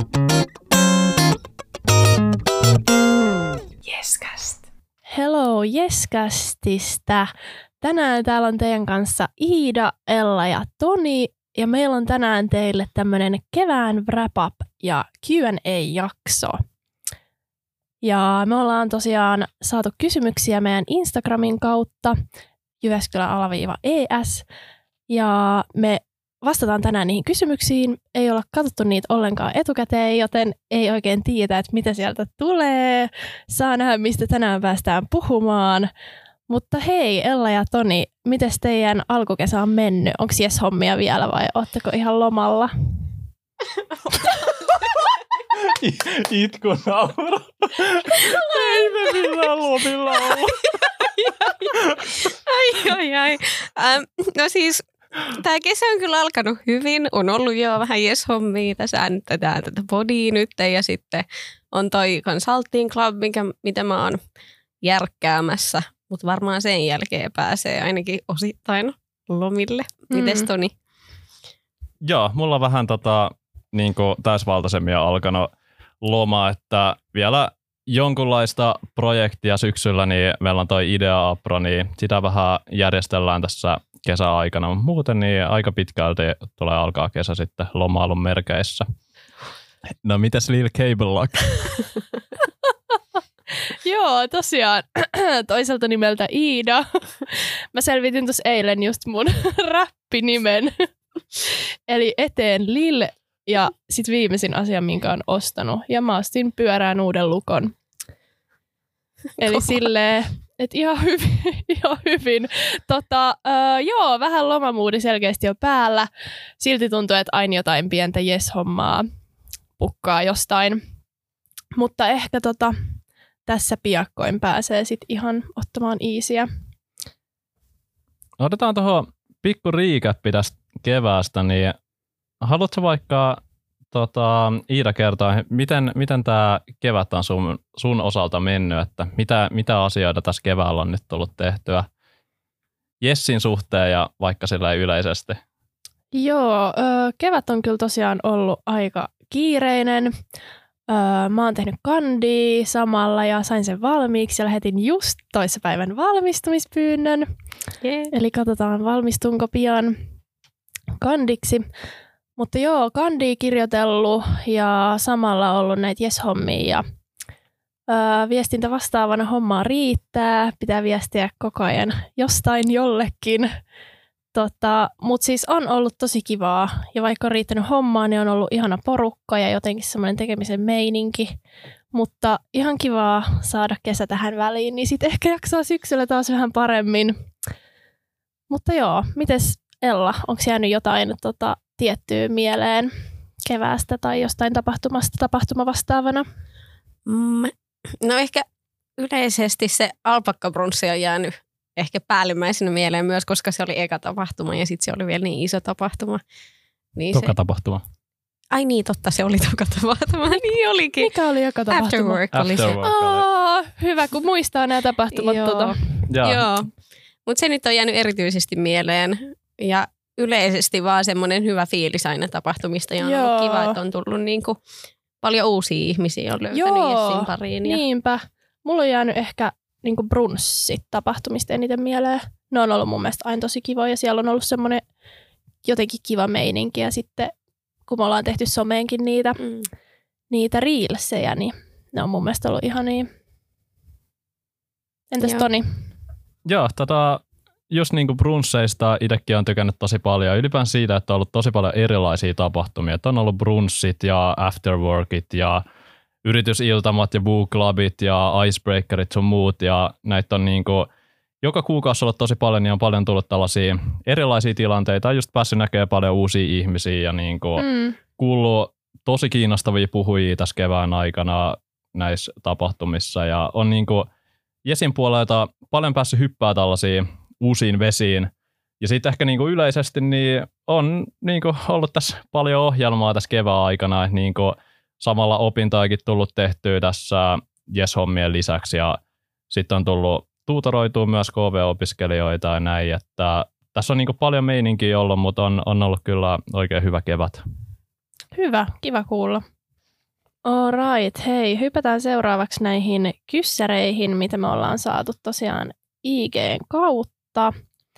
Yescast. Hello Yescastista. Tänään täällä on teidän kanssa Iida, Ella ja Toni. Ja meillä on tänään teille tämmönen kevään wrap-up ja Q&A-jakso. Ja me ollaan tosiaan saatu kysymyksiä meidän Instagramin kautta Jyväskylä_ES. Ja me vastataan tänään niihin kysymyksiin. Ei olla katsottu niitä ollenkaan etukäteen, joten ei oikein tiedä, että mitä sieltä tulee. Saa nähdä, mistä tänään päästään puhumaan. Mutta hei, Ella ja Toni, mites teidän alkukesä on mennyt? Onko hommia vielä vai ootteko ihan lomalla? Itku naura. Ei me millään lomilla olla. Ai. No siis, tämä kesä on kyllä alkanut hyvin. On ollut jo vähän hommia. Tässä äänitetään tätä podia nyt ja sitten on toi Consulting Club, mitä mä oon järkkäämässä. Mutta varmaan sen jälkeen pääsee ainakin osittain lomille. Mites Toni? Joo, mulla on vähän niinku täysvaltaisemmin alkanut loma, että vielä jonkunlaista projektia syksyllä, niin meillä on toi Idea Apro, niin sitä vähän järjestellään tässä kesäaikana. Mutta muuten niin aika pitkälti tulee alkaa kesä sitten lomailun merkeissä. No mitäs Lil Cable Lock? Joo, tosiaan toiselta nimeltä Iida. Mä selvitin tuossa eilen just mun räppinimen. Eli eteen Lil ja sit viimeisin asia, minkä on ostanut. Ja mä ostin pyörään uuden lukon. Eli silleen, että ihan hyvin. Joo, vähän lomamuudi selkeästi jo päällä. Silti tuntuu, että aina jotain pientä hommaa pukkaa jostain. Mutta ehkä tässä piakkoin pääsee sit ihan ottamaan easyä. Otetaan tuohon pikku recappi tästä keväästä, niin haluatko vaikka Iida kertoa, miten tämä kevät on sun osalta mennyt, että mitä asioita tässä keväällä on nyt tullut tehtyä Jessin suhteen ja vaikka sillä yleisesti? Joo, kevät on kyllä tosiaan ollut aika kiireinen. Mä oon tehnyt kandia samalla ja sain sen valmiiksi ja lähetin just toissapäivän valmistumispyynnön. Yeah. Eli katsotaan, valmistunko pian kandiksi. Mutta joo, kandia kirjoitellut ja samalla ollut näitä hommia ja viestintä vastaavana hommaa riittää. Pitää viestiä koko ajan jostain jollekin. Mutta siis on ollut tosi kivaa ja vaikka on riittänyt hommaa, niin on ollut ihana porukka ja jotenkin semmoinen tekemisen meininki. Mutta ihan kivaa saada kesä tähän väliin, niin sitten ehkä jaksaa syksyllä taas vähän paremmin. Mutta joo, mites Ella, onko jäänyt jotain tiettyä mieleen keväästä tai jostain tapahtumavastaavana? No ehkä yleisesti se alpakkabrunssi on jäänyt ehkä päällimmäisenä mieleen myös, koska se oli eka tapahtuma ja sitten se oli vielä niin iso tapahtuma. Niin tapahtuma. Ai niin, totta, se oli toka tapahtuma. Niin olikin. Mikä oli joka tapahtuma? Afterwork oli se. Hyvä, kun muistaa nämä tapahtumat. Joo. Mutta se nyt on jäänyt erityisesti mieleen. Ja yleisesti vaan semmoinen hyvä fiilis aina tapahtumista. Ja on ollut kiva, että on tullut niinku paljon uusia ihmisiä, on löytänyt Jessin pariin. Niinpä. Mulla on jäänyt ehkä niinku brunssit tapahtumista eniten mieleen. Ne on ollut mun mielestä aina tosi kivoja ja siellä on ollut semmoinen jotenkin kiva meininki. Ja sitten kun me ollaan tehty someenkin niitä reelsejä, niin ne on mun mielestä ollut ihania. Entäs Toni? Joo, just niin kuin brunsseista itsekin on tykännyt tosi paljon. Ylipäänsä siitä, että on ollut tosi paljon erilaisia tapahtumia. Että on ollut brunssit ja afterworkit ja yritysiltamat ja bookclubit ja icebreakerit sun muut. Ja näitä on niin kuin joka kuukausi ollut tosi paljon, niin on paljon tullut tällaisia erilaisia tilanteita. On just päässyt näkemään paljon uusia ihmisiä ja niin kuin kuullut tosi kiinnostavia puhujia tässä kevään aikana näissä tapahtumissa. Ja on niin kuin Jesin puolelta paljon päässyt hyppää tällaisiin uusiin vesiin. Ja sitten ehkä niinku yleisesti niin on niinku ollut tässä paljon ohjelmaa tässä kevään aikana, että niinku samalla opintoikin tullut tehtyä tässä hommien lisäksi ja sitten on tullut tuutoroitua myös KV-opiskelijoita ja näin, että tässä on niinku paljon meininkiä ollut, mutta on ollut kyllä oikein hyvä kevät. Hyvä, kiva kuulla. Alright, hei, hypätään seuraavaksi näihin kyssäreihin, mitä me ollaan saatu tosiaan IG:n kautta.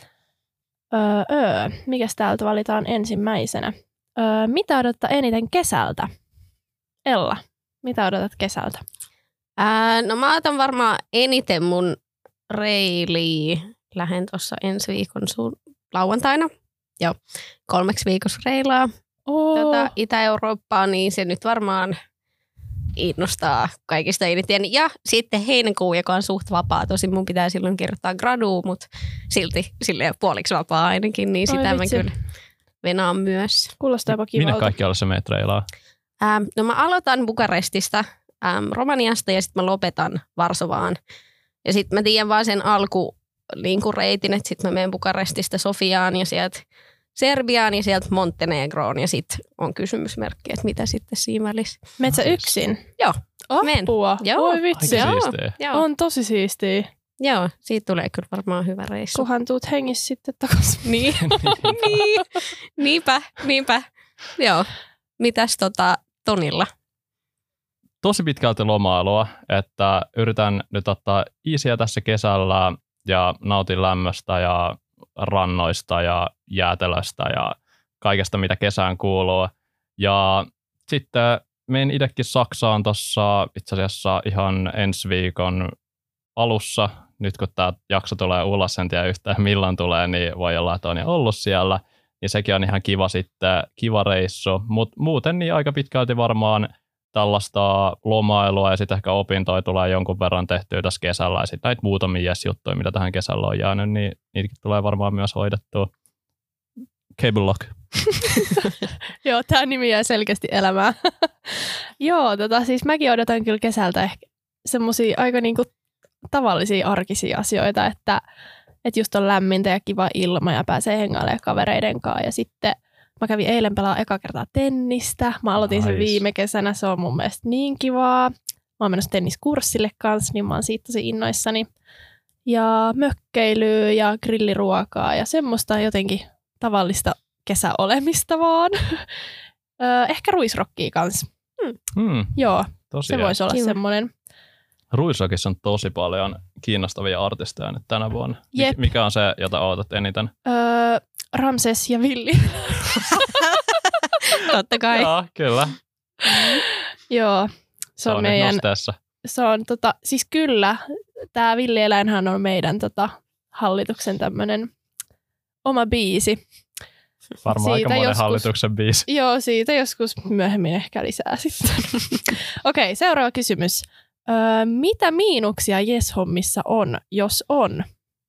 Mikäs täältä valitaan ensimmäisenä? Mitä odottaa eniten kesältä? Ella, mitä odotat kesältä? No mä otan varmaan eniten mun reiliä. Lähden tuossa ensi viikon lauantaina. Joo, 3 viikossa reilaa Itä-Eurooppaa, niin se nyt varmaan innostaa kaikista eniten. Ja sitten heinäkuu, joka on suht vapaa. Tosin mun pitää silloin kirjoittaa gradua, mutta silti silleen puoliksi vapaa ainakin, niin sitä mä kyllä venaan myös. Kuulostaapa kivalta. Minne kaikki olla se meet reilaa? No mä aloitan Bukarestista, Romaniasta ja sitten mä lopetan Varsovaan. Ja sitten mä tiedän vaan sen alkureitin, että sitten mä menen Bukarestista Sofiaan ja sieltä Serbiaan ja sieltä Montenegroon ja sitten on kysymysmerkki, että mitä sitten siinä välissä. Meet sä yksin? Joo. Apua. Joo. Voi vitsi. Joo. On tosi siistiä. Joo, siitä tulee kyllä varmaan hyvä reissu. Kunhan tuut hengissä sitten takaisin. Niin. Niinpä. Joo. Mitäs Tonilla? Tosi pitkälti lomailua, että yritän nyt ottaa easyä tässä kesällä ja nautin lämmöstä ja rannoista ja jäätelöstä ja kaikesta, mitä kesään kuuluu. Ja sitten menen itsekin Saksaan tuossa itse asiassa ihan ensi viikon alussa. Nyt kun tämä jakso tulee ulos, en tiedä yhtään milloin tulee, niin voi olla, että on jo ollut siellä. Niin sekin on ihan kiva reissu. Mutta muuten niin aika pitkälti varmaan tällaista lomailua ja sitten ehkä opintoja tulee jonkun verran tehtyä tässä kesällä. Ja sitten näitä muutamia juttuja, mitä tähän kesällä on jäänyt, niin niitäkin tulee varmaan myös hoidettua. Cable Lock. Joo, tämä nimi jää selkeästi elämään. Joo, siis mäkin odotan kyllä kesältä ehkä semmosia aika niinku tavallisia arkisia asioita, että just on lämmintä ja kiva ilma ja pääsee hengailemaan kavereiden kanssa. Ja sitten mä kävin eilen pelaa eka kertaa tennistä. Mä aloitin sen viime kesänä, se on mun mielestä niin kivaa. Mä oon menossa tenniskurssille kanssa, niin mä oon siitä tosi innoissani. Ja mökkeilyä ja grilliruokaa ja semmoista jotenkin tavallista kesäolemista vaan. Ehkä ruisrokkia kanssa. Joo, tosiaan. Se voisi olla semmoinen. Ruisrockissa on tosi paljon kiinnostavia artisteja nyt tänä vuonna. Jep. Mikä on se, jota odotat eniten? Ramses ja Villi. Totta kai. Joo, kyllä. Joo, se on meidän. Se on siis kyllä, tämä Villieläinhän on meidän hallituksen tämmöinen oma biisi. Varmaan siitä aika monen hallituksen biisi. Joo, siitä joskus myöhemmin ehkä lisää sitten. Okei, seuraava kysymys. Mitä miinuksia Yes-hommissa on, jos on?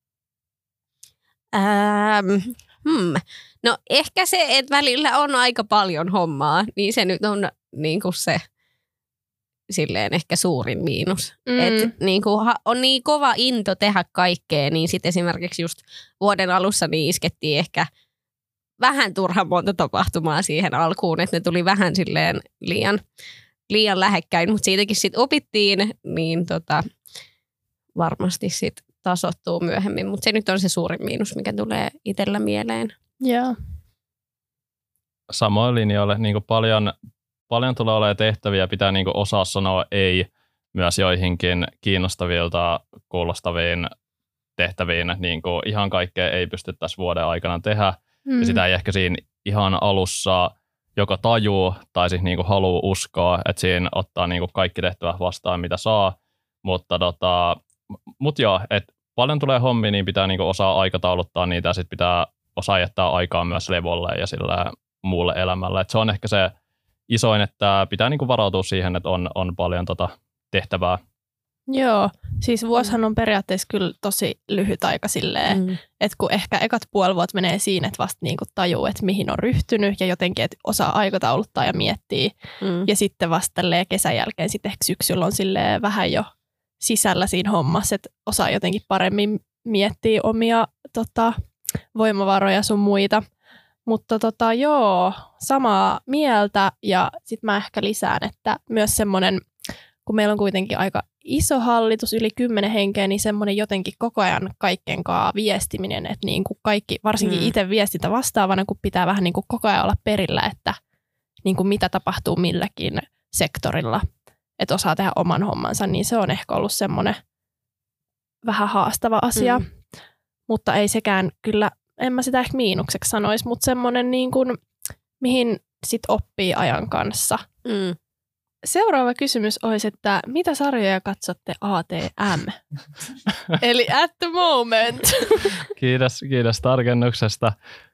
No ehkä se, että välillä on aika paljon hommaa, niin se nyt on niin kuin se silleen ehkä suurin miinus. Että niin kuin on niin kova into tehdä kaikkea, niin sitten esimerkiksi just vuoden alussa niin iskettiin ehkä vähän turhan monta tapahtumaa siihen alkuun, että ne tuli vähän silleen liian lähekkäin, mutta siitäkin sitten opittiin, niin varmasti sitten tasoittuu myöhemmin. Mutta se nyt on se suurin miinus, mikä tulee itsellä mieleen. Joo. Samoin linjoille niin paljon tulee olemaan tehtäviä, pitää niin osaa sanoa ei myös joihinkin kiinnostavilta kuulostaviin tehtäviin. Niin ihan kaikkea ei pystyttäisi vuoden aikana tehdä. Ja sitä ei ehkä siinä ihan alussa joko tajuu tai siis niin haluaa uskoa, että siinä ottaa niin kaikki tehtävät vastaan, mitä saa. Mutta joo, että paljon tulee hommia, niin pitää niin osaa aikatauluttaa niitä ja sitten pitää osaa jättää aikaa myös levolle ja sillä muulle elämälle. Et se on ehkä se isoin, että pitää niin varautua siihen, että on paljon tehtävää. Joo, siis vuosihan on periaatteessa kyllä tosi lyhyt aika silleen, että kun ehkä ekat puoli vuotta menee siinä, että vasta niinku tajuu, että mihin on ryhtynyt ja jotenkin, että osaa aikatauluttaa ja miettiä. Ja sitten vasta kesän jälkeen sitten ehkä syksyllä on silleen vähän jo sisällä siinä hommassa, että osaa jotenkin paremmin miettiä omia voimavaroja sun muita. Mutta joo, samaa mieltä ja sitten mä ehkä lisään, että myös semmoinen, kun meillä on kuitenkin aika iso hallitus, yli 10 henkeä, niin semmoinen jotenkin koko ajan kaikkien kanssa viestiminen, että niin kuin kaikki, varsinkin itse viestintä vastaavana, kun pitää vähän niin kuin koko ajan olla perillä, että niin kuin mitä tapahtuu milläkin sektorilla, että osaa tehdä oman hommansa, niin se on ehkä ollut semmoinen vähän haastava asia. Mutta ei sekään kyllä, en mä sitä ehkä miinukseksi sanoisi, mutta semmoinen niin kuin, mihin sit oppii ajan kanssa. Seuraava kysymys olisi, että mitä sarjoja katsotte ATM? Eli at the moment. Kiitos tarkennuksesta.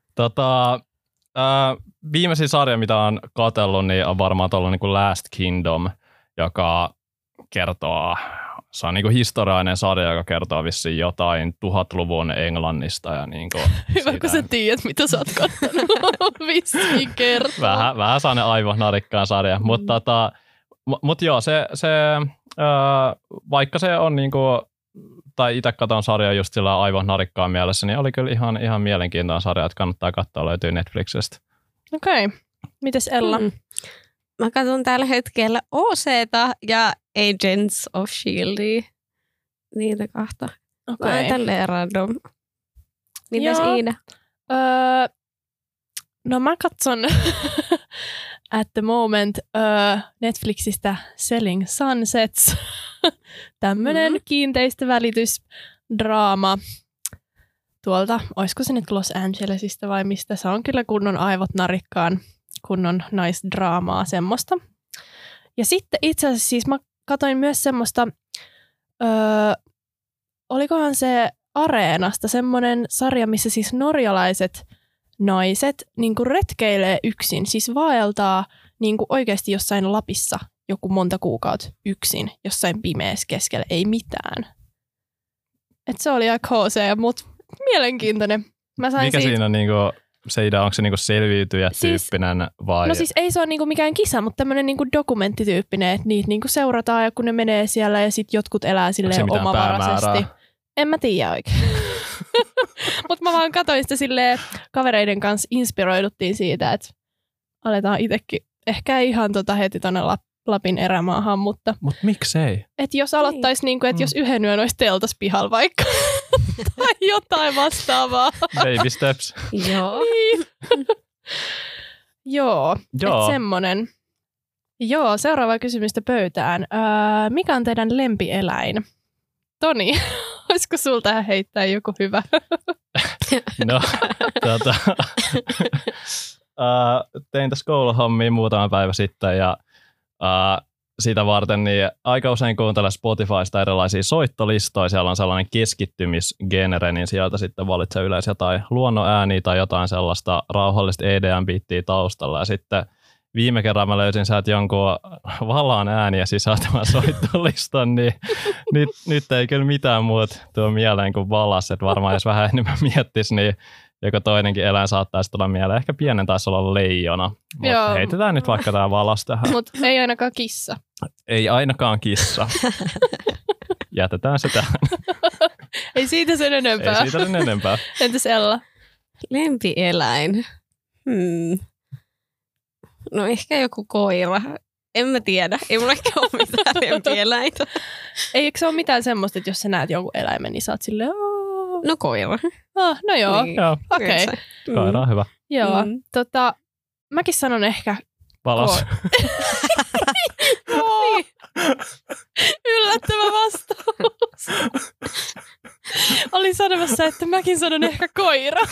Viimeisin sarja, mitä on katsellut, niin on varmaan tuolla niin Last Kingdom, joka kertoo, se on niin kuin historiallinen sarja, joka kertoo vissiin jotain 1000-luvun Englannista. Ja niin kuin hyvä, kun sä tiedät, mitä sä oot kattanut. Vissiin kertoo. Vähän sellainen aivonarikkaan sarja, mutta joo, vaikka se on niin kuin, tai itse katon sarjaa just sillä aivan narikkaan mielessä, niin oli kyllä ihan mielenkiintoinen sarja, että kannattaa katsoa, löytyy Netflixistä. Okei. Mites Ella? Mä katson tällä hetkellä OC:ta ja Agents of S.H.I.E.L.D.ia. Niitä kahta. Vähän tälleen random. Mites Iida? No mä katson at the moment Netflixistä Selling Sunsets. Tämmönen kiinteistövälitysdraama tuolta, olisiko se nyt Los Angelesista vai mistä? Se on kyllä kunnon aivot narikkaan, kunnon naisdraamaa semmoista. Ja sitten itse asiassa siis mä katsoin myös semmoista, olikohan se Areenasta semmoinen sarja, missä siis norjalaiset naiset niin kuin retkeilee yksin, siis vaeltaa niin kuin oikeasti jossain Lapissa joku monta kuukautta yksin, jossain pimeässä keskellä, ei mitään. Se oli aika HC, mutta mielenkiintoinen. Mikä siinä on niinku se idea, onko se niinku selviytyjä tyyppinen vai? No siis ei se ole niinku mikään kisa, mutta tämmöinen niinku dokumenttityyppinen, että niitä niinku seurataan ja kun ne menee siellä ja sitten jotkut elää silleen omavaraisesti. En mä tiedä oikein. Mutta mä vaan katsoin sitä silleen, kavereiden kanssa inspiroiduttiin siitä, että aletaan itsekin, ehkä ihan heti tonne Lapin erämaahan, mutta... Mut miksei? Että jos aloittaisi niinku, että jos yhden yön olisi teltas pihalla vaikka, tai jotain vastaavaa. Baby steps. Joo. Niin. Joo, että semmonen. Joo, seuraava kysymystä pöytään. Mikä on teidän lempieläin? Toni, olisiko sulta heittää joku hyvä? No, tein tässä kouluhommia muutama päivä sitten ja sitä varten niin aika usein kuuntelen Spotifysta erilaisia soittolistoja. Siellä on sellainen keskittymisgenre, niin sieltä sitten valitsee yleensä jotain luonnon ääniä tai jotain sellaista rauhallista EDM-biittiä taustalla. Ja sitten viime kerran mä löysin sieltä jonkun valaan ääniä sisältävän soittolistan, niin nyt ei kyllä mitään muuta tuo mieleen kuin valas. Että varmaan jos vähän enemmän miettisi, niin joku toinenkin eläin saattaisi tulla mieleen. Ehkä pienen taisi olla leijona. Mutta heitetään nyt vaikka tämä valas tähän. Mutta ei ainakaan kissa. Ei ainakaan kissa. Jätetään se tähän. Ei siitä sen enempää. Ei siitä sen enempää. Entäs Ella? Lempieläin. No ehkä joku koira. En mä tiedä. Ei mulla ehkä ole mitään lempieläintä. Eikö se ole mitään semmoista, että jos sä näet jonkun eläimen, niin sä oot silleen... No koira. No joo. Niin. Okei. Koira on hyvä. Joo. Mäkin sanon ehkä... Valas. Niin. Yllättävä vastaus. Olin sanomassa, että mäkin sanon ehkä koira.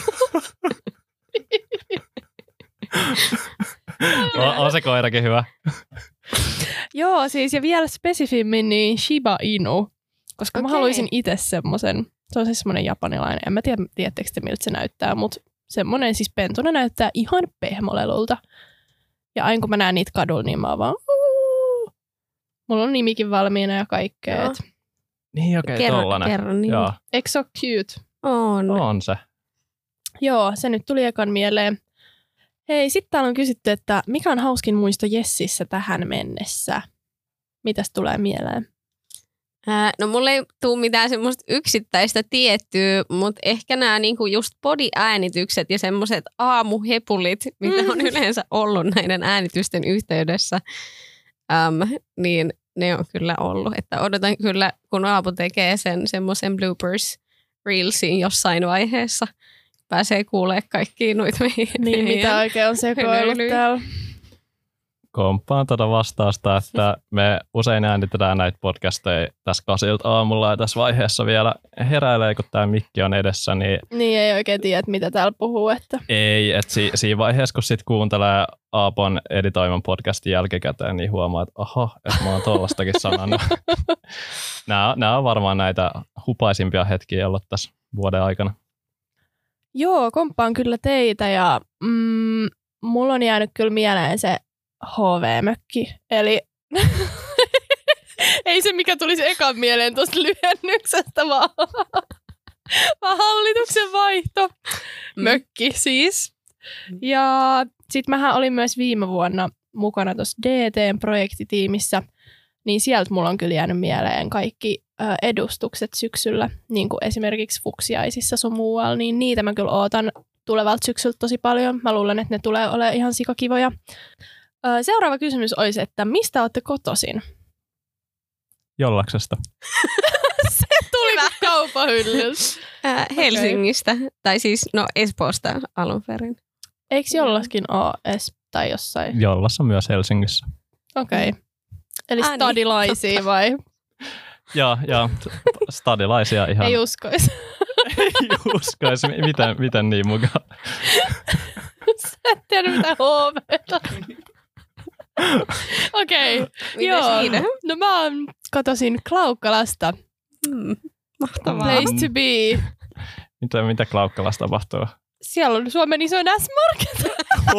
On se koirakin hyvä. Joo, siis ja vielä spesifimmin niin Shiba Inu, koska mä haluaisin itse semmoisen. Se on siis semmoinen japanilainen. En mä tiedä, tiedättekö te miltä se näyttää, mutta semmoinen siis pentuna näyttää ihan pehmolelulta. Ja aina kun mä näen niitä kadulla, niin mä oon vaan... Mulla on nimikin valmiina ja kaikkea. Joo. Niin okei, tollanen. Kerron niin. Joo. Eikö se ole cute? On se. Joo, se nyt tuli ekan mieleen. Hei, sitten täällä on kysytty, että mikä on hauskin muisto Jessissä tähän mennessä? Mitäs tulee mieleen? No mulla ei tule mitään semmoista yksittäistä tiettyä, mutta ehkä nämä niinku just body-äänitykset ja semmoiset aamuhepulit, mitä on yleensä ollut näiden äänitysten yhteydessä, niin ne on kyllä ollut. Että odotan kyllä, kun Aapo tekee sen semmoisen bloopers reelsin jossain vaiheessa. Pääsee kuulemaan kaikkia noita Niin, mitä oikein on sekoillut täällä. komppaan tuota vastausta, että me usein äänitetään näitä podcasteja tässä 8 aamulla ja tässä vaiheessa vielä heräilee, kun tämä mikki on edessä. Niin ei oikein tiedä, mitä täällä puhuu. Että. Ei, että siinä vaiheessa, kun sitten kuuntelee Aapon editoiman podcastin jälkikäteen, niin huomaa, että aha, että mä oon tollastakin sanonut. Nämä on varmaan näitä hupaisimpia hetkiä ollut tässä vuoden aikana. Joo, komppaan kyllä teitä ja mulla on jäänyt kyllä mieleen se HV-mökki. Eli ei se, mikä tulisi ekan mieleen tuosta lyhennyksestä, vaan hallituksen vaihto. Mökki siis. Ja sitten mähän olin myös viime vuonna mukana tuossa DT-projektitiimissä, niin sieltä mulla on kyllä jäänyt mieleen kaikki edustukset syksyllä, niin kuin esimerkiksi fuksiaisissa sun muualla, niin niitä mä kyllä ootan tulevalta syksyltä tosi paljon. Mä luulen, että ne tulee olemaan ihan sikakivoja. Seuraava kysymys olisi, että mistä olette kotoisin? Jollaksesta. Se tuli kaupahyllyltä. Helsingistä, tai siis Espoosta alun perin. Eikö Jollaskin ole tai jossain? Jollassa myös Helsingissä. Okei. Eli stadilaisia vai? Joo, stadilaisia ihan. Ei uskoisi. Ei uskoisi. Miten niin mukaan? Sä et tiedä mitä HV:tä. Okei. Mitä siinä? No mä kotoisin Klaukkalasta. Mahtavaa. Place to be. Mitä Klaukkalassa tapahtuu? Siellä on Suomen isoin S-Market.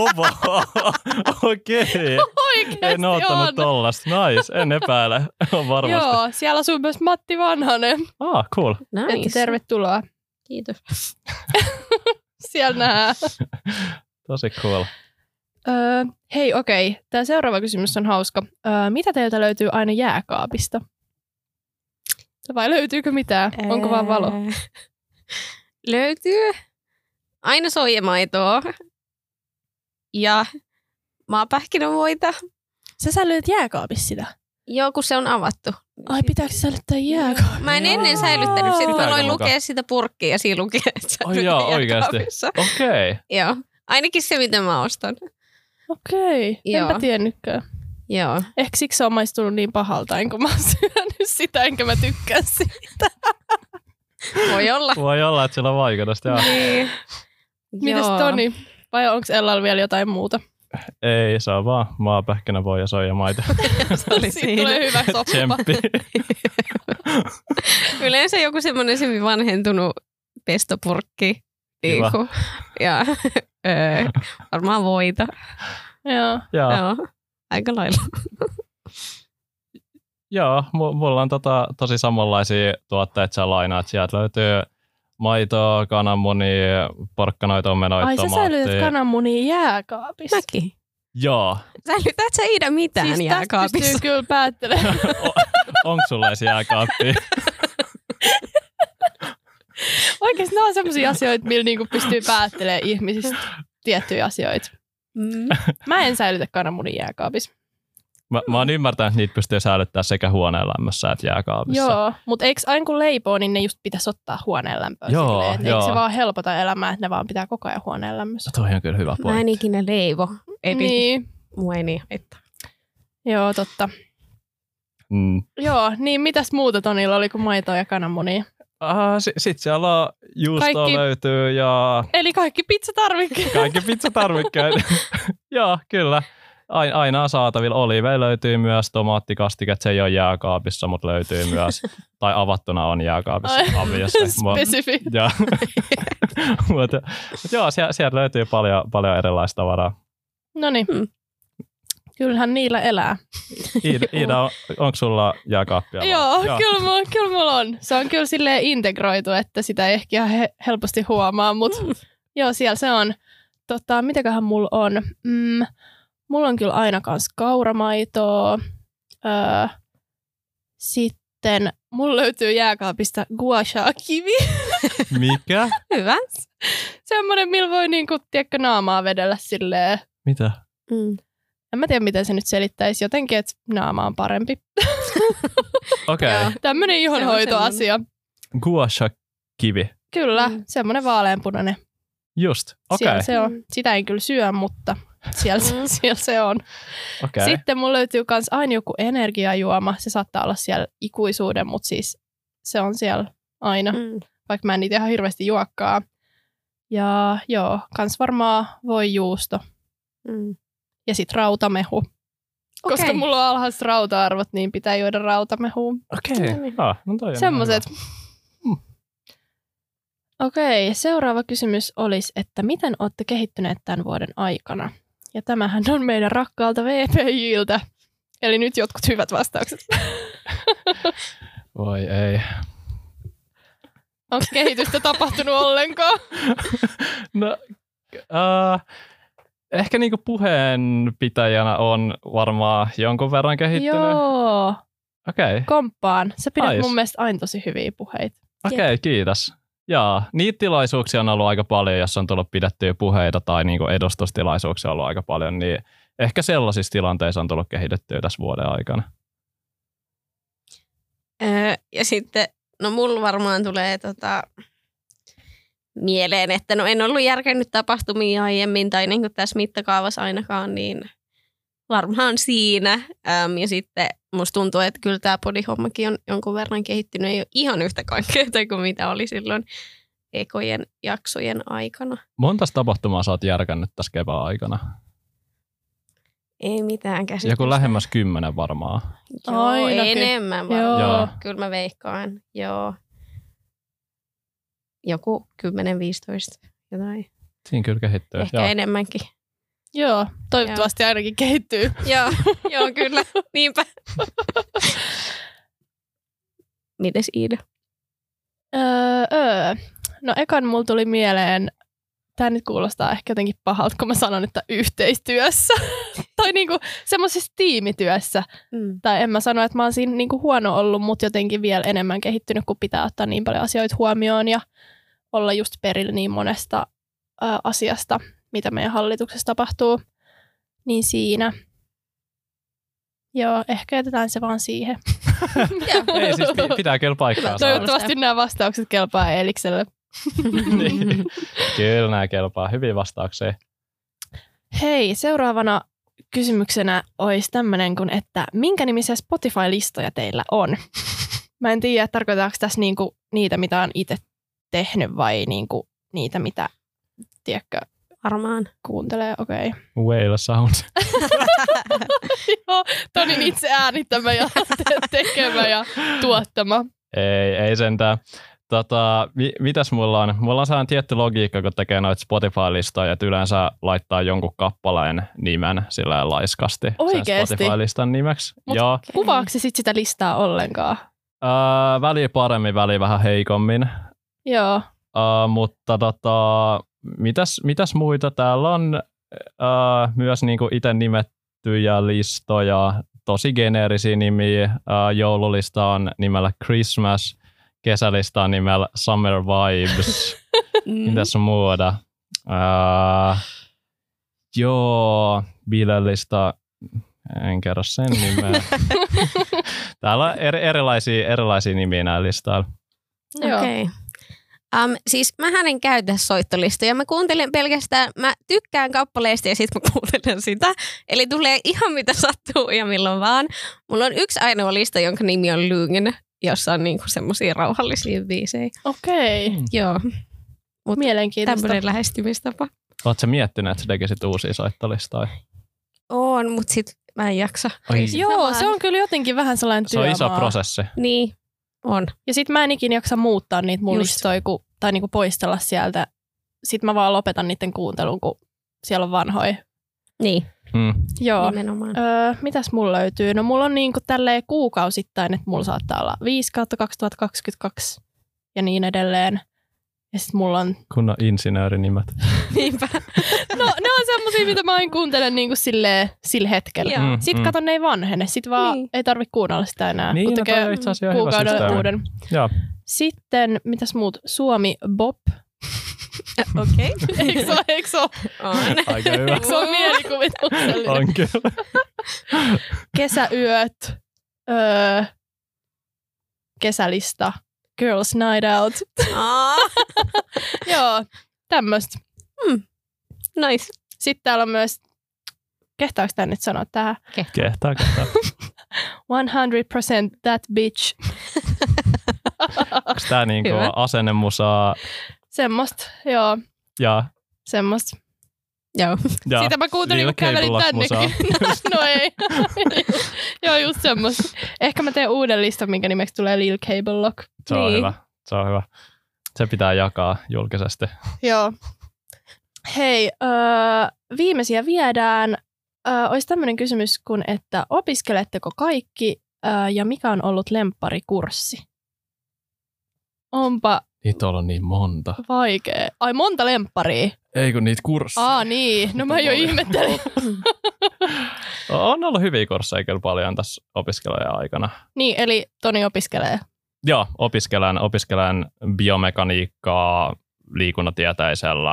Okei. Oikeasti en ottanut tollasta. Nice, en epäile. On varmasti. Joo, siellä asuu myös Matti Vanhanen. Cool. Nice. Että tervetuloa. Kiitos. Siellä nähdään. Tosi cool. Hei, okei. Tämä seuraava kysymys on hauska. Mitä teiltä löytyy aina jääkaapista? Vai löytyykö mitään? Onko vaan valo? Löytyy aina soijamaitoa ja maapähkinävoita. Sä säilytät jääkaapissa sitä? Joo, kun se on avattu. Ai, pitääkö säilyttää jääkaapissa? Mä en ennen säilyttänyt. Sitten mä aloin mukaan? lukea sitä purkkia ja siinä lukee, että säilytät oikeasti. jääkaapissa. Okei. Joo. Ainakin se, mitä mä ostan. Okei. Joo. Enpä tiennytkään. Joo. Ehkä siksi se on maistunut niin pahalta, enkä mä oon syönyt sitä, enkä mä tykkää siitä. Voi olla. Voi olla, että sillä on vaikutusta. Joo. Niin. Mites Toni? Vai onko Ellalla vielä jotain muuta? Ei, se on vaan maapähkinävoita ja soijamaito. Se oli Siitä tulee hyvä soppa. Tsemppi. Yleensä joku semmoinen vanhentunut pestopurkki. Niinku. Ja varmaan voita. Joo. Joo. Aika lailla. Joo, mulla on tosi samanlaisia tuotteita sä lainaat. Sieltä löytyy maitoa, kananmunia, porkkanoita, omenoita, Ai, sä säilytät kananmunia jääkaapissa. Mäkin. Joo. Säilytät sä Ida mitään siis jääkaapissa? Siis pystyy kyllä päättelemään. Onko sulla edes jääkaappia? Oikeasti nämä on sellaisia asioita, millä niinku pystyy päättelemään ihmisistä tiettyjä asioita. Mä en säilytä kananmunia jääkaapissa. Mä oon ymmärtänyt, että niitä pystyy säilyttämään sekä huoneen lämmössä että jääkaapissa. Joo, mutta eikö aina kun leipoo, niin ne just pitäisi ottaa huoneen lämpöön? Joo, silleen, joo. Eikö se vaan helpota elämää, että ne vaan pitää koko ajan huoneen lämmössä? Toi on kyllä hyvä Mä en pointti. ikinä leivo. Eli Niin, mua ei niin haittaa. joo, totta. Joo, niin mitäs muuta Tonilla oli kuin maitoa ja kananmunia? Sitten siellä on juustoa Kaikki- löytyy ja Eli kaikki pizzatarvikkeet. kaikki pizzatarvikkeet. Joo, kyllä. Aina on saatavilla. Oliiveja löytyy myös, tomaattikastike, se ei ole jääkaapissa, mutta löytyy myös. Tai avattuna on jääkaapissa. Spesifi. Mutta joo, sieltä löytyy paljon erilaista tavaraa. Noniin. Kyllähän niillä elää. Iida, onko sulla jääkaappia? Joo, kyllä mulla on. Se on kyllä silleen integroitu, että sitä ei ehkä ihan helposti huomaa, mutta joo, siellä se on. Mitäköhän mulla on? Mulla on kyllä aina kans kauramaitoa. Sitten mulla löytyy jääkaapista gua sha-kivi. Mikä? Hyvä. Semmoinen, millä voi niinku, tiedätkö, naamaa vedellä silleen. Mitä? En mä tiedä, miten se nyt selittäisi. Jotenkin, että naama on parempi. Okei. Okay. Tämmöinen ihonhoitoasia. Gua sha-kivi. Kyllä, semmoinen vaaleanpunainen. Just, okei. Se on. Sitä en kyllä syö, mutta siellä se on. Okay. Sitten mulla löytyy myös aina joku energiajuoma. Se saattaa olla siellä ikuisuuden, mutta siis se on siellä aina, vaikka mä en niitä ihan hirveästi juokkaa. Ja joo, kans varmaan voi juusto. Ja sit rautamehu. Koska mulla on alhaiset rauta-arvot, niin pitää juoda rautamehua. Okei. No semmoiset. Okei, seuraava kysymys olisi, että miten olette kehittyneet tämän vuoden aikana? Ja tämähän on meidän rakkaalta VPJiltä. Eli nyt jotkut hyvät vastaukset. Voi ei. Onko kehitystä tapahtunut ollenkaan? No, ehkä niinku puheenpitäjänä on varmaan jonkun verran kehittynyt. Joo. Okei. Komppaan. Sä pidät mun mielestä aina tosi hyviä puheita. Okei, kiitos. Jaa, niitä tilaisuuksia on ollut aika paljon, jos on tullut pidettyä puheita tai niinku edustustilaisuuksia on ollut aika paljon, niin ehkä sellaisissa tilanteissa on tullut kehitettyä tässä vuoden aikana. Ja sitten, no mulla varmaan tulee mieleen, että no en ollut järkännyt tapahtumia aiemmin tai niin kuin tässä mittakaavassa ainakaan, niin varmaan siinä. Ja sitten musta tuntuu, että kyllä tämä podihommakin on jonkun verran kehittynyt, ei ole ihan yhtä kaikkea kuin mitä oli silloin ekojen jaksojen aikana. Montas tapahtumaa sä oot järkännyt tässä kevään aikana? Ei mitään käsitystä. Joku lähemmäs 10 varmaan. Joo, ainakin. enemmän varmaan. Joo. Kyllä mä veikkaan. Joo. Joku 10-15 jotain. Siinä kyllä kehittyy. Ehkä enemmänkin. Joo, toivottavasti ainakin kehittyy. Joo, kyllä. Niinpä. Mites Iida? No ekan mulla tuli mieleen, tää nyt kuulostaa ehkä jotenkin pahalta, kun mä sanon, että yhteistyössä. Tai niinku semmoisessa tiimityössä. Tai en mä sano, että mä oon siinä niinku huono ollut, mutta jotenkin vielä enemmän kehittynyt, kun pitää ottaa niin paljon asioita huomioon ja olla just perillä niin monesta asiasta, mitä meidän hallituksessa tapahtuu. Niin siinä. Joo, ehkä jätetään se vaan siihen. Ei siis pitää kyllä paikkaa. Toivottavasti nämä vastaukset kelpaa Elikselle. Niin. Kyllä nämä kelpaa. Hyviä vastauksia. Hei, seuraavana kysymyksenä olisi tämmöinen kuin, että minkä nimisiä Spotify-listoja teillä on? Mä en tiedä, tarkoitaanko tässä niinku niitä, mitä on itse tehnyt vai niinku niitä, mitä, tiedätkö, varmaan kuuntelee, okei. Whale Sound. Joo, Tonin itse äänittämä ja tekemä ja tuottama. Ei sentään. Mitäs mulla on? Mulla on sellainen tietty logiikka, kun tekee noita Spotify-listoja, että yleensä laittaa jonkun kappaleen nimen silleen laiskasti. Oikeesti? Sen Spotify-listan nimeksi. Joo. Kuvaako se sit sitä listaa ollenkaan? Väliä paremmin, väliä vähän heikommin. Joo. Mutta mitäs muita? Täällä on myös niinku itse nimettyjä listoja, tosi geneerisiä nimiä. Joululista on nimellä Christmas, kesälista on nimellä Summer Vibes. Mitäs muuta? Joo, bileilista en kerro sen nimeä. Täällä on erilaisia nimiä näillä listoilla. Okei. Siis mähän en käytä soittolistoja. Mä kuuntelen pelkästään, mä tykkään kappaleista ja sit mä kuuntelen sitä. Eli tulee ihan mitä sattuu ja milloin vaan. Mulla on yksi ainoa lista, jonka nimi on Lungen, jossa on niinku semmosia rauhallisia biisejä. Okei. Joo. Mielenkiintoista. Tämmöinen lähestymistapa. Oletko sä miettinyt, että sä tekisit uusia soittolistoja? On, mutta sit mä en jaksa. Joo, se on kyllä jotenkin vähän sellainen työmaa. Se on iso prosessi. Niin, on. Ja sit mä en ikinä jaksa muuttaa niitä mun listoja tai niinku poistella sieltä. Sit mä vaan lopetan niiden kuuntelun, kun siellä on vanhoja. Niin. Joo. Nimenomaan. Mitäs mulla löytyy? No mulla on niinku tälleen kuukausittain, että mulla saattaa olla 5/2022 ja niin edelleen. Ja sit mulla on... Kunnon insinöörinimet. Niinpä. No ne on semmosia, mitä mä aina kuuntelen niinku sillä hetkellä. Sitten katon, ne ei vanhene. Sitten vaan ei tarvitse kuunnella sitä enää. Niin, kun tekee kuukauden uuden. Joo. Sitten, mitäs muut? Suomi Bop. Okei. Eikö se ole? On. Aika hyvä. Se on mielikuvituksellinen. On kyllä. Kesäyöt. Kesälista. Girls Night Out. Joo, tämmöistä. Nice. Sitten täällä on myös Kehtaako tämä nyt sanoa tähän? Kehtaa. 100% that bitch. Onko tämä niinku asennemusaa? Semmosta, joo. Ja. Semmosta. Joo. Ja sitä mä kuuntelin, kun kävelin tännekin. No ei. Joo, just semmoista. Ehkä mä teen uuden listan, minkä nimeksi tulee Lil Cable Lock. Se on hyvä. Se on hyvä. Se pitää jakaa julkisesti. Joo. Hei, viimeisiä viedään. Olisi tämmöinen kysymys kuin, että opiskeletteko kaikki ja mikä on ollut lempparikurssi? Onpa Niitä on niin monta. vaikea. Ai monta lempparia. Ei kun niitä kursseja. Niin. No mä jo ihmettelin. On ollut hyviä kursseja kyllä paljon tässä opiskelijan aikana. Niin, eli Toni opiskelee. Joo, opiskelen biomekaniikkaa liikunnatieteisellä.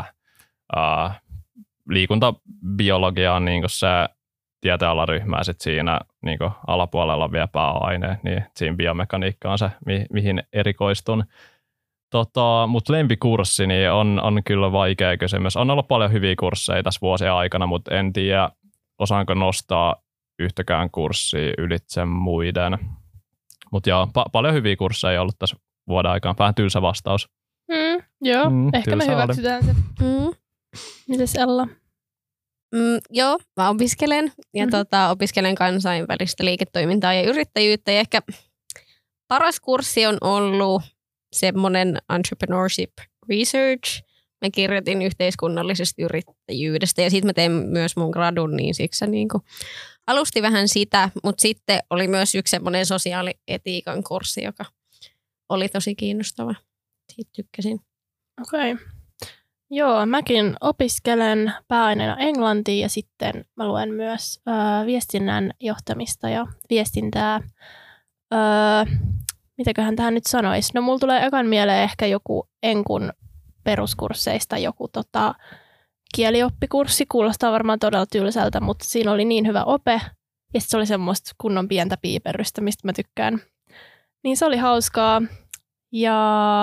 Liikuntabiologia on niin se tieteenalaryhmä, sitten siinä niin alapuolella on vielä pääaine, niin siinä biomekaniikka on se, mihin erikoistun. Mutta lempikurssi niin on kyllä vaikea kysymys. On ollut paljon hyviä kursseja tässä vuosien aikana, mutta en tiedä, osaanko nostaa yhtäkään kurssia ylitse muiden. Mutta joo, paljon hyviä kursseja on ollut tässä vuoden aikana. Vähän tylsä vastaus. Joo, ehkä me hyväksytään se. Mites Ella? Joo, mä opiskelen ja opiskelen kansainvälistä liiketoimintaa ja yrittäjyyttä. Ja ehkä paras kurssi on ollut semmoinen entrepreneurship research. Mä kirjoitin yhteiskunnallisesta yrittäjyydestä ja sitten mä tein myös mun gradun, niin siksi se niinku alusti vähän sitä. Mutta sitten oli myös yksi semmoinen sosiaalietiikan kurssi, joka oli tosi kiinnostava. Siitä tykkäsin. Okei. Joo, mäkin opiskelen pääaineena englantia ja sitten mä luen myös viestinnän johtamista ja viestintää. Mitäköhän tähän nyt sanoisi? No mulla tulee ekan mieleen ehkä joku Enkun peruskursseista joku kielioppikurssi. Kuulostaa varmaan todella tylsältä, mutta siinä oli niin hyvä ope. Ja se oli semmoista kunnon pientä piiperrystä, mistä mä tykkään. Niin se oli hauskaa. Ja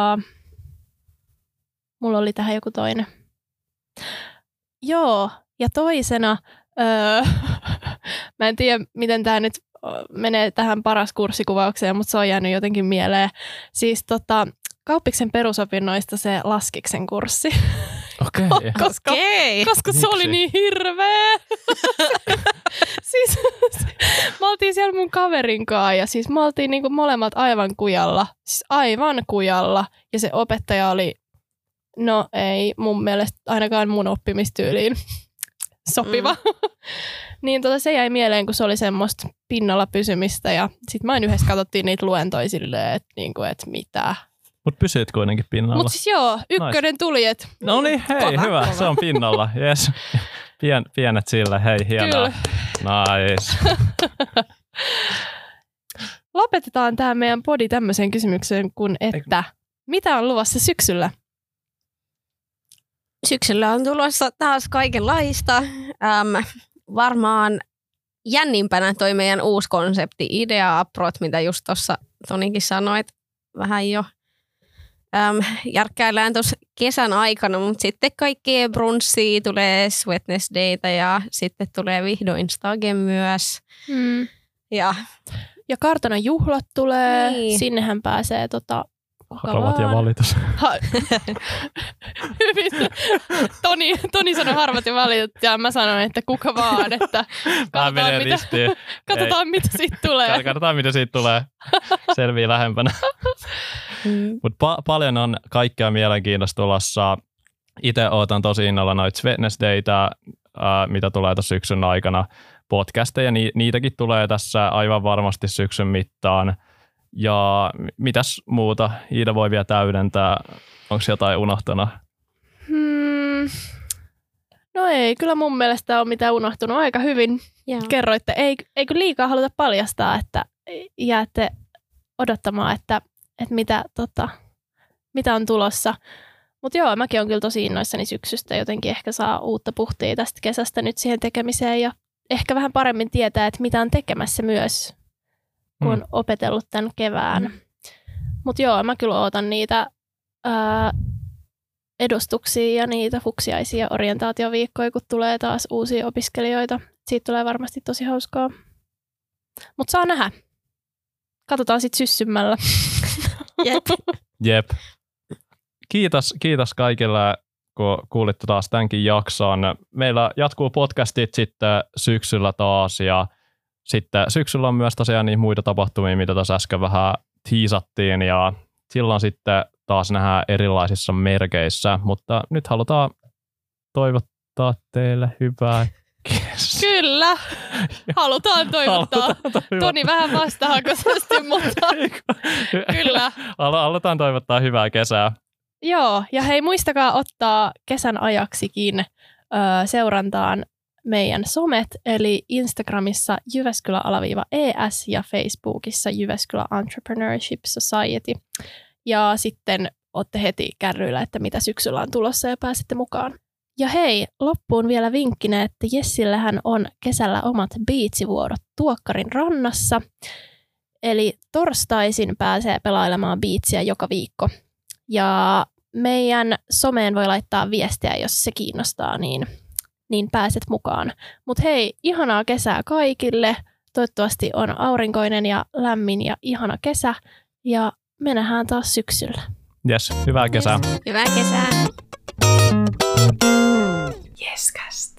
mulla oli tähän joku toinen. Joo, ja toisena, mä en tiedä, miten tämä nyt menee tähän paras kurssikuvaukseen, mutta se on jäänyt jotenkin mieleen. Siis Kauppiksen perusopinnoista se Laskiksen kurssi. Okei. Koska se oli niin hirveä. Siis me oltiin siellä mun kaverin kanssa ja siis me oltiin niinku molemmat aivan kujalla. Siis aivan kujalla. Ja se opettaja oli, no ei mun mielestä ainakaan mun oppimistyyliin sopiva. Niin se jäi mieleen, kun se oli semmoista pinnalla pysymistä ja sit mä yhdessä katsottiin niitä luentoja silleen, että niinku, et mitä. Mut pysyit kuitenkin pinnalla. Mut siis joo, ykkönen tuli, et no niin, hei, hyvä, se on pinnalla, jes. Pienet sille, hei, hienoa. Nice. Lopetetaan tämä meidän podi tämmöiseen kysymykseen kuin, että mitä on luvassa syksyllä? Syksyllä on tulossa taas kaikenlaista. Varmaan jännimpänä toi meidän uusi konsepti, Idea Aprot, mitä just tuossa Tonikin sanoit vähän jo. Järkkäillään tuossa kesän aikana, mutta sitten kaikkea brunssia, tulee Sweetness Dayta ja sitten tulee vihdoin Stage myös. Ja Kartanon juhlat tulee, niin. Sinnehän pääsee harvat ja valitus. Toni sanoi harvat ja valitut ja mä sanoin, että kuka vaan, että katsotaan mitä siitä tulee. Katsotaan mitä siitä tulee. Selvii lähempänä. Mutta paljon on kaikkea mielenkiintoista tulossa. Itse ootan tosi innolla noita Sweetness Dayta, mitä tulee tuossa syksyn aikana. Podcasteja, niitäkin tulee tässä aivan varmasti syksyn mittaan. Ja mitäs muuta? Iida voi vielä täydentää. Onko jotain unohtunut? No ei, kyllä mun mielestä on mitään unohtunut aika hyvin. Kerroitte, ei kyllä liikaa haluta paljastaa, että jäätte odottamaan, että mitä on tulossa. Mutta joo, mäkin on kyllä tosi innoissani syksystä. Jotenkin ehkä saa uutta puhtia tästä kesästä nyt siihen tekemiseen ja ehkä vähän paremmin tietää, että mitä on tekemässä myös, kun on opetellut tämän kevään. Mutta joo, mä kyllä ootan niitä edustuksia ja niitä fuksiaisia orientaatioviikkoja, kun tulee taas uusia opiskelijoita siitä tulee varmasti tosi hauskaa. Mutta saa nähdä. Katsotaan sitten syssymällä. Jep. Kiitos kaikille, kun kuulitte taas tämänkin jakson. Meillä jatkuu podcastit sitten syksyllä taas ja sitten syksyllä on myös tosiaan niitä muita tapahtumia, mitä tässä äsken vähän tiisattiin ja silloin sitten taas nähdään erilaisissa merkeissä, mutta nyt halutaan toivottaa teille hyvää kesää. Kyllä, halutaan toivottaa. Toni vähän vastahakoisesti, mutta kyllä. Halutaan toivottaa hyvää kesää. Joo, ja hei muistakaa ottaa kesän ajaksikin seurantaan meidän somet, eli Instagramissa Jyväskylä-ES ja Facebookissa Jyväskylä Entrepreneurship Society. Ja sitten olette heti kärryillä, että mitä syksyllä on tulossa ja pääsette mukaan. Ja hei, loppuun vielä vinkkinä, että Jessillähän on kesällä omat biitsivuorot Tuokkarin rannassa. Eli torstaisin pääsee pelailemaan biitsiä joka viikko. Ja meidän someen voi laittaa viestiä, jos se kiinnostaa, niin pääset mukaan. Mutta hei, ihanaa kesää kaikille. Toivottavasti on aurinkoinen ja lämmin ja ihana kesä. Ja me nähdään taas syksyllä. Yes, hyvää kesää. Hyvää kesää. Yeskast.